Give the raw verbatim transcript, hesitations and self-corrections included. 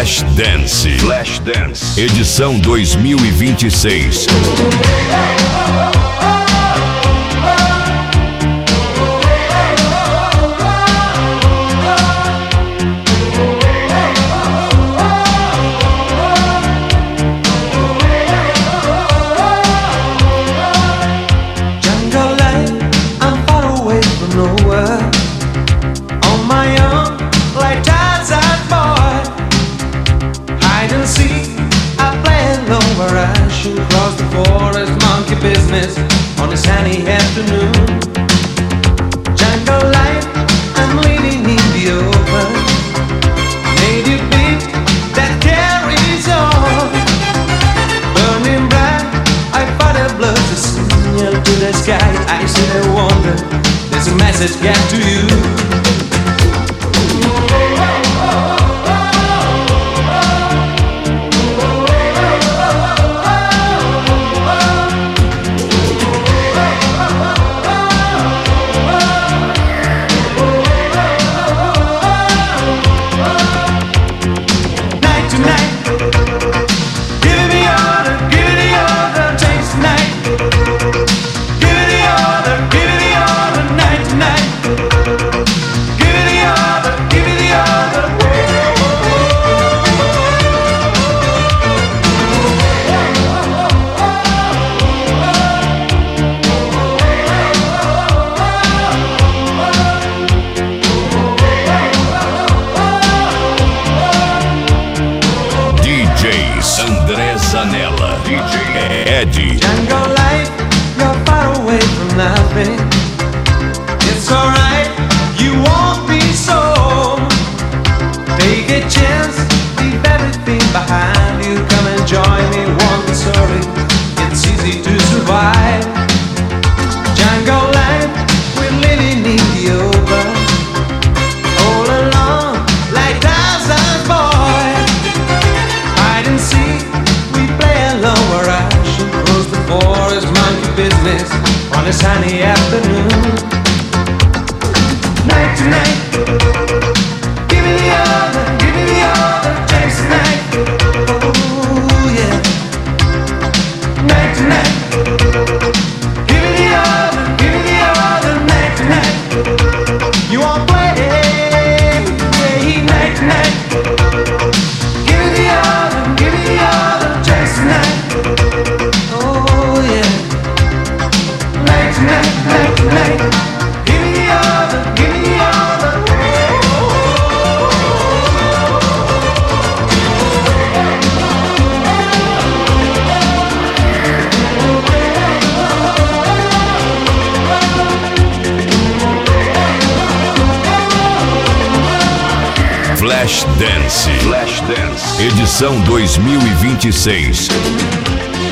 Flash Dance. Flash Dance. Edição dois mil e vinte e seis. Across the forest, monkey business on a sunny afternoon. Jungle life, I'm living in the open. Native beat that carries on. Burning bright, I fight a blood to signal to the sky. I still wonder, there's a message get to you. André Zanella, D J Eddie. Jungle life, you're far away from nothing. It's alright, you won't be so. Take a chance, leave everything behind you. Come and join me, want the story. It's easy to survive. Jungle life, we're living in the open. All alone, like Tarzan's boy. Hide and seek, we play alone where I should close the forest, monkey business on a sunny afternoon. Night to night, give me the other, give me the other, chase the night. Oh yeah. Night to night, give me the other, give me the other, night to night. You won't play, yeah, night to night. Give me the other, give me the other, chase the night. Oh yeah. Night to night, night to night. Give me the other, give me the other. Flash Dance. Flash Dance. Edição dois mil e vinte e seis.